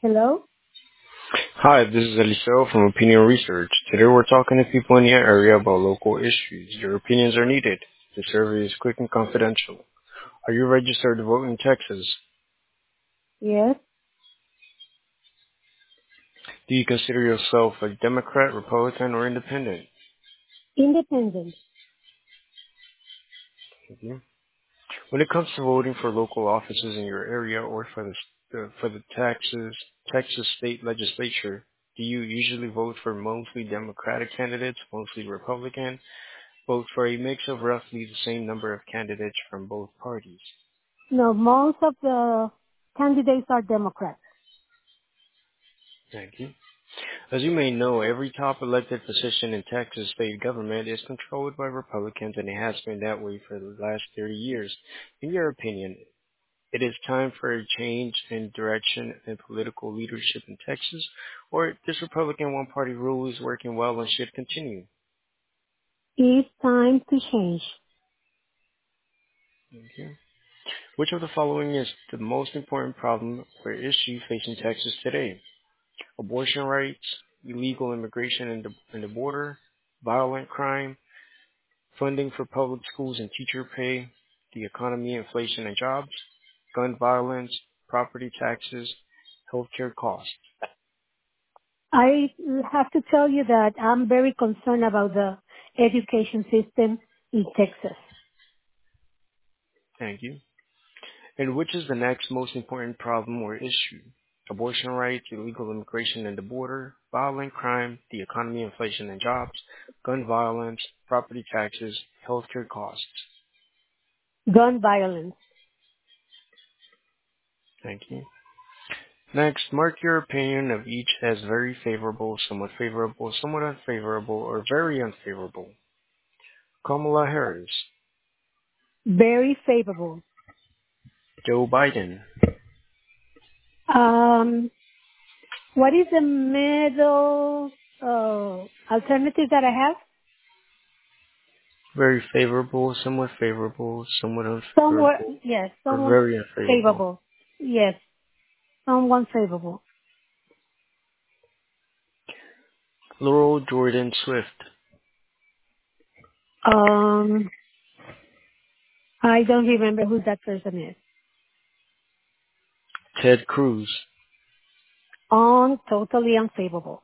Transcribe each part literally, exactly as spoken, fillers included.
Hello? Hi, this is Eliseo from Opinion Research. Today we're talking to people in your area about local issues. Your opinions are needed. The survey is quick and confidential. Are you registered to vote in Texas? Yes. Do you consider yourself a Democrat, Republican, or Independent? Independent. Thank you. When it comes to voting for local offices in your area or for the uh, for the Texas Texas state legislature, do you usually vote for mostly Democratic candidates, mostly Republican, vote for a mix of roughly the same number of candidates from both parties? No, most of the candidates are Democrats. Thank you. As you may know, every top elected position in Texas state government is controlled by Republicans, and it has been that way for the last thirty years. In your opinion, it is time for a change in direction in political leadership in Texas, or this Republican one-party rule is working well and should continue? It's time to change. Thank you. Which of the following is the most important problem or issue facing Texas today? Abortion rights, illegal immigration in the, in the border, violent crime, funding for public schools and teacher pay, the economy, inflation and jobs, gun violence, property taxes, healthcare costs. I have to tell you that I'm very concerned about the education system in Texas. Thank you. And which is the next most important problem or issue? Abortion rights, illegal immigration in the border, violent crime, the economy, inflation and jobs, gun violence, property taxes, healthcare costs. Gun violence. Thank you. Next, mark your opinion of each as very favorable, somewhat favorable, somewhat unfavorable, or very unfavorable. Kamala Harris, Very favorable. Joe Biden, Um, what is the middle uh, alternative that I have? very favorable, somewhat favorable, somewhat Somewhere, unfavorable, yes, or someone very unfavorable. favorable. Yes, someone favorable. Laurel Jordan Swift, Um, I don't remember who that person is. Ted Cruz, On totally unfavorable.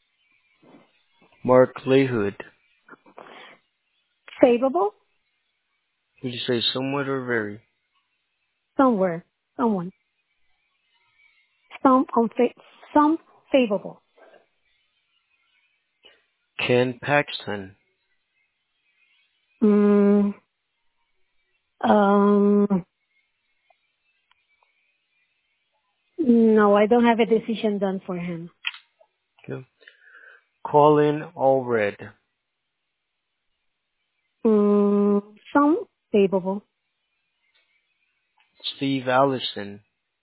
Mark Layhood. Favorable? Would you say somewhat or very? Somewhere. Someone. Some unfa- some favorable. Ken Paxton, Mm, um, no, I don't have a decision done for him. okay. Colin Allred, Mm, some favorable. Steve Allison,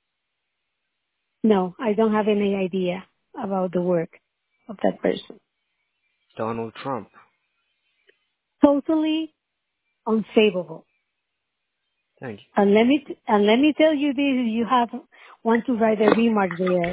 No, I don't have any idea about the work of that person. Donald Trump. Totally unfavorable. Thank And let me, and let me tell you this, you have, want to write a remark there.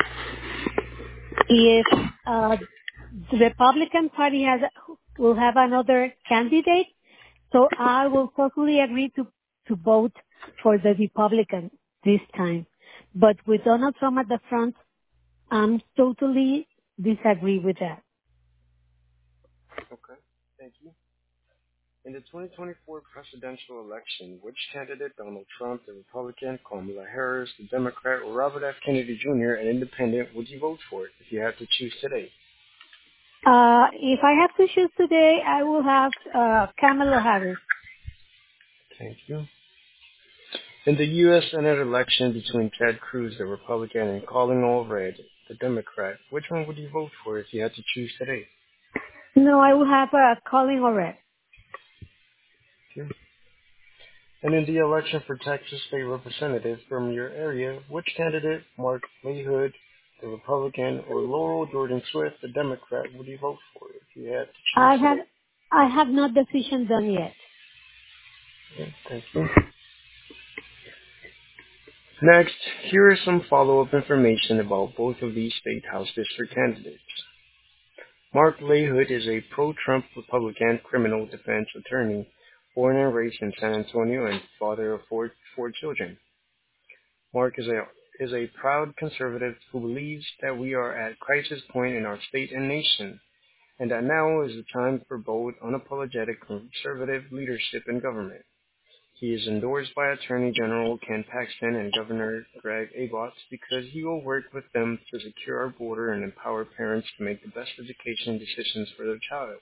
If uh, the Republican Party has will have another candidate, so I will totally agree to to vote for the Republican this time. But with Donald Trump at the front, I'm totally disagree with that. you. Okay. Thank you. In the twenty twenty-four presidential election, which candidate, Donald Trump, the Republican, Kamala Harris, the Democrat, or Robert F. Kennedy Junior, an independent, would you vote for if you had to choose today? Uh, if I have to choose today, I will have uh, Kamala Harris. Thank you. In the U S. Senate election between Ted Cruz, the Republican, and Colin Allred, the Democrat, which one would you vote for if you had to choose today? No, I will have uh, Colin Orett. Okay. And in the election for Texas State Representative from your area, which candidate, Mark Mayhood, the Republican, or Laurel Jordan Swift, the Democrat, would you vote for if you had to choose I have today? I have not decision done yet. Okay, thank you. Next, here is some follow-up information about both of these state House district candidates. Mark LaHood is a pro-Trump Republican criminal defense attorney, born and raised in San Antonio and father of four, four children. Mark is a is a proud conservative who believes that we are at crisis point in our state and nation, and that now is the time for bold, unapologetic conservative leadership in government. He is endorsed by Attorney General Ken Paxton and Governor Greg Abbott because he will work with them to secure our border and empower parents to make the best education decisions for their child.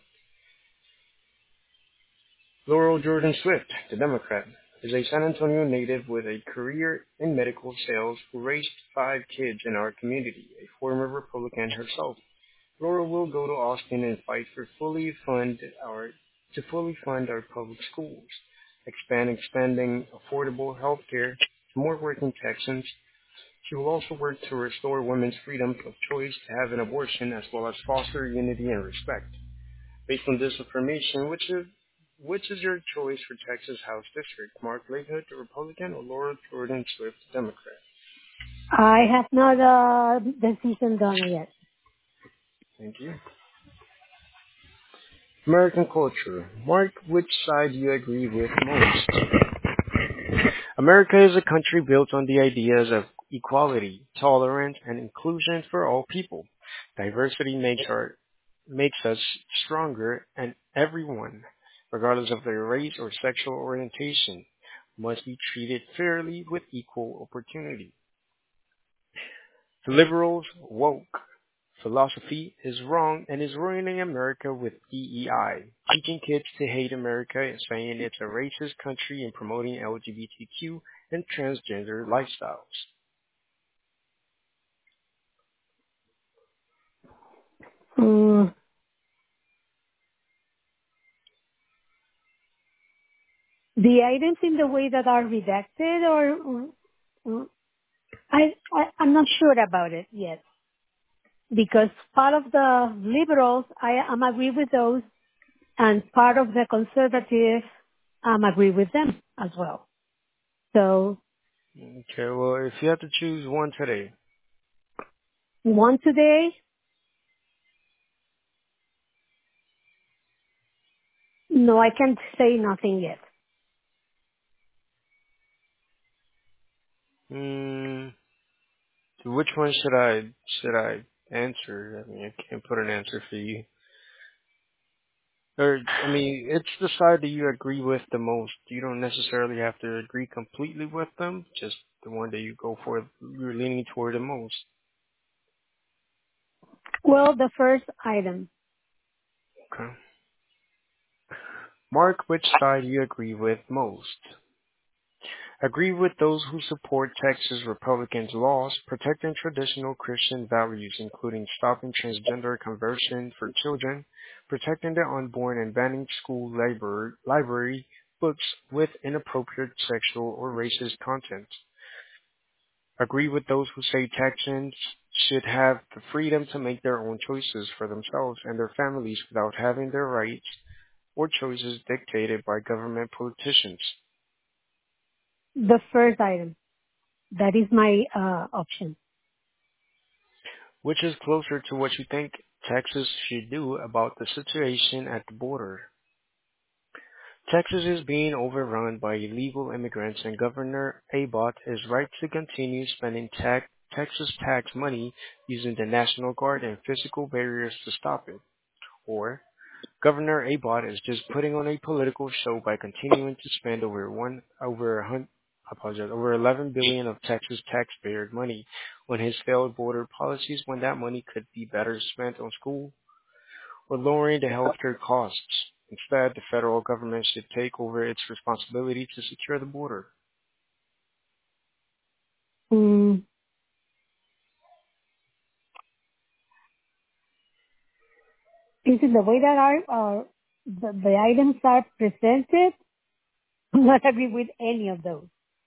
Laurel Jordan Swift, the Democrat, is a San Antonio native with a career in medical sales who raised five kids in our community, a former Republican herself. Laurel will go to Austin and fight for fully fund our to fully fund our public schools, expand expanding affordable health care to more working Texans. She will also work to restore women's freedom of choice to have an abortion as well as foster unity and respect. Based on this information, which is which is your choice for Texas House District? Mark LaHood, the Republican, or Laura Jordan Swift, the Democrat? I have not a decision done yet. Thank you. American culture. Mark, which side do you agree with most? America is a country built on the ideas of equality, tolerance, and inclusion for all people. Diversity makes our makes us stronger, and everyone, regardless of their race or sexual orientation, must be treated fairly with equal opportunity. The liberals' woke philosophy is wrong and is ruining America with D E I, teaching kids to hate America and saying it's a racist country and promoting L G B T Q and transgender lifestyles. Mm, the items in the way that are redacted, or mm, I, I I'm not sure about it yet, because part of the liberals I am agree with those, and part of the conservatives um agree with them as well. So Okay, well, if you have to choose one today, one today, no, I can't say nothing yet. mm, which one should I should I answer? I mean, I can't put an answer for you. Or, I mean, it's the side that you agree with the most. You don't necessarily have to agree completely with them, just the one that you go for, you're leaning toward the most. Well, the first item. Okay. Mark, which side you agree with most? Agree with those who support Texas Republicans' laws protecting traditional Christian values, including stopping transgender conversion for children, protecting the unborn, and banning school library, library books with inappropriate sexual or racist content. Agree with those who say Texans should have the freedom to make their own choices for themselves and their families without having their rights or choices dictated by government politicians. The first item. That is my uh, option. Which is closer to what you think Texas should do about the situation at the border. Texas is being overrun by illegal immigrants, and Governor Abbott is right to continue spending tax, Texas tax money using the National Guard and physical barriers to stop it. Or Governor Abbott is just putting on a political show by continuing to spend over one over a hun- I apologize, over eleven billion of Texas taxpayer money on his failed border policies when that money could be better spent on school or lowering the healthcare costs. Instead, the federal government should take over its responsibility to secure the border. Mm, is it the way that our, uh, the, the items are presented? I'm not agree with any of those.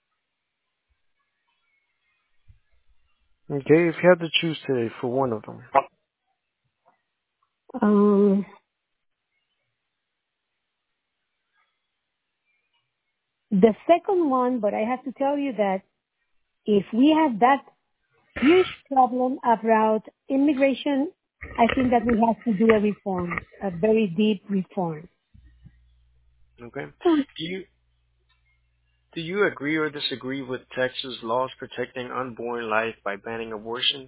Okay, if you had to choose today for one of them. Um, the second one, but I have to tell you that if we have that huge problem about immigration, I think that we have to do a reform, a very deep reform. Okay. Hmm. Do you do you agree or disagree with Texas laws protecting unborn life by banning abortions?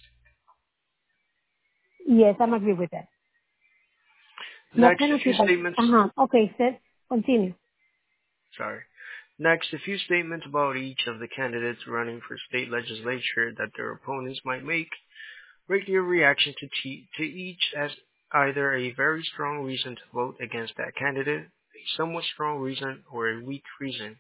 Yes, I'm agree with that. No Next, a penalty, few but statements. uh-huh. Okay, Seth, continue. Sorry. Next, a few statements about each of the candidates running for state legislature that their opponents might make. Rate your reaction to, te- to each as either a very strong reason to vote against that candidate, a somewhat strong reason, or a weak reason.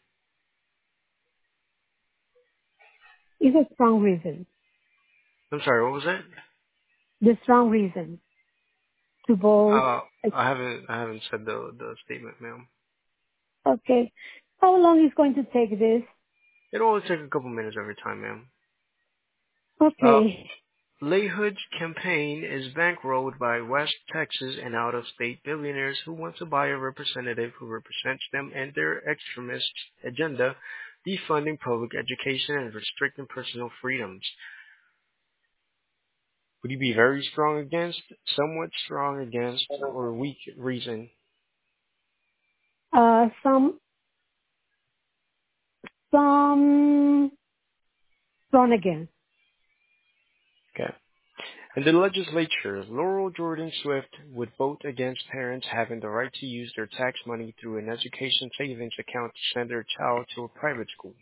It's a strong reason. I'm sorry, what was that? The strong reason to vote. Uh, I haven't I haven't said the the statement, ma'am. Okay. How long is going to take this? It'll only take a couple minutes every time, ma'am. Uh, Okay. LaHood's campaign is bankrolled by West Texas and out-of-state billionaires who want to buy a representative who represents them and their extremist agenda, defunding public education and restricting personal freedoms. Would you be very strong against, somewhat strong against, or weak reason? Uh, some, some, strong again. Okay. In the legislature, Laurel Jordan Swift would vote against parents having the right to use their tax money through an education savings account to send their child to a private school.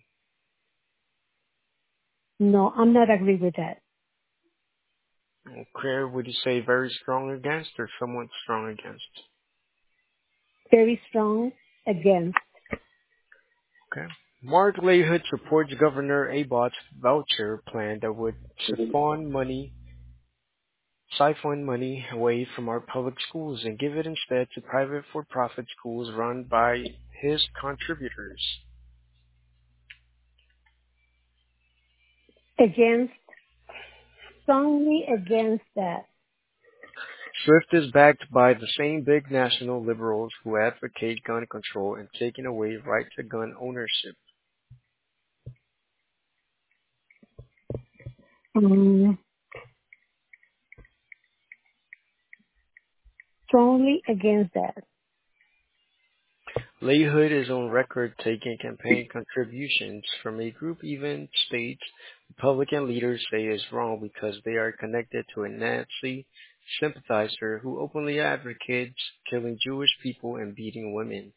No, I'm not agree with that. Claire, would you say very strong against or somewhat strong against? Very strong against. Okay. Mark LaHood supports Governor Abbott's voucher plan that would siphon money, siphon money away from our public schools and give it instead to private for-profit schools run by his contributors. Against, strongly against that. Swift is backed by the same big national liberals who advocate gun control and taking away right to gun ownership. Um, strongly against that. LaHood is on record taking campaign contributions from a group even states Republican leaders say is wrong because they are connected to a Nazi sympathizer who openly advocates killing Jewish people and beating women.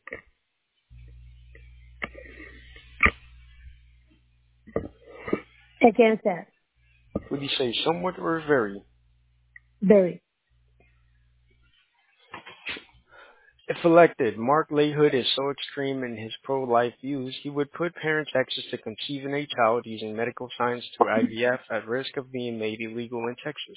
Against that. Would you say somewhat or very? Very. If elected, Mark LaHood is so extreme in his pro-life views, he would put parents' access to conceiving a child using medical science through I V F at risk of being made illegal in Texas.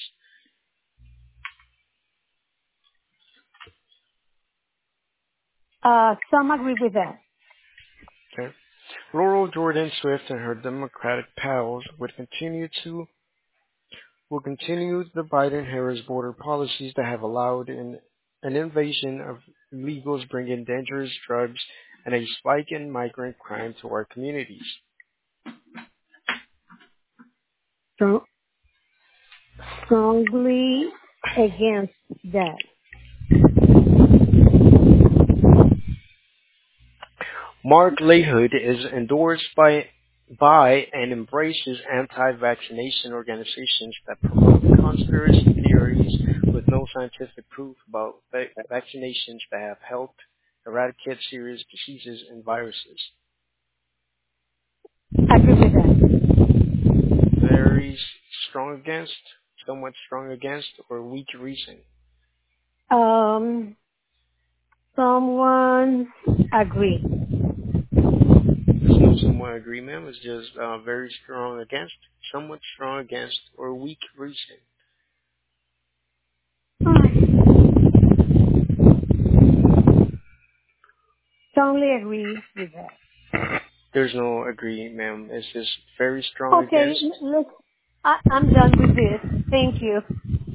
Uh, some agree with that. Okay. Laurel Jordan Swift and her Democratic pals would continue to will continue the Biden-Harris border policies that have allowed an, an invasion of illegals bringing dangerous drugs and a spike in migrant crime to our communities. Strong, strongly against that. Mark LaHood is endorsed by by and embraces anti-vaccination organizations that promote conspiracy theories with no scientific proof about va- vaccinations that have helped eradicate serious diseases and viruses. Agree with that. Very strong against, somewhat strong against, or weak reason. Um, someone agree. There's no somewhat agree, ma'am. It's just uh, very strong against, somewhat strong against, or weak reason. Strongly agree with that. There's no agree, ma'am. It's just very strong Okay, against. look, I, I'm done with this. Thank you.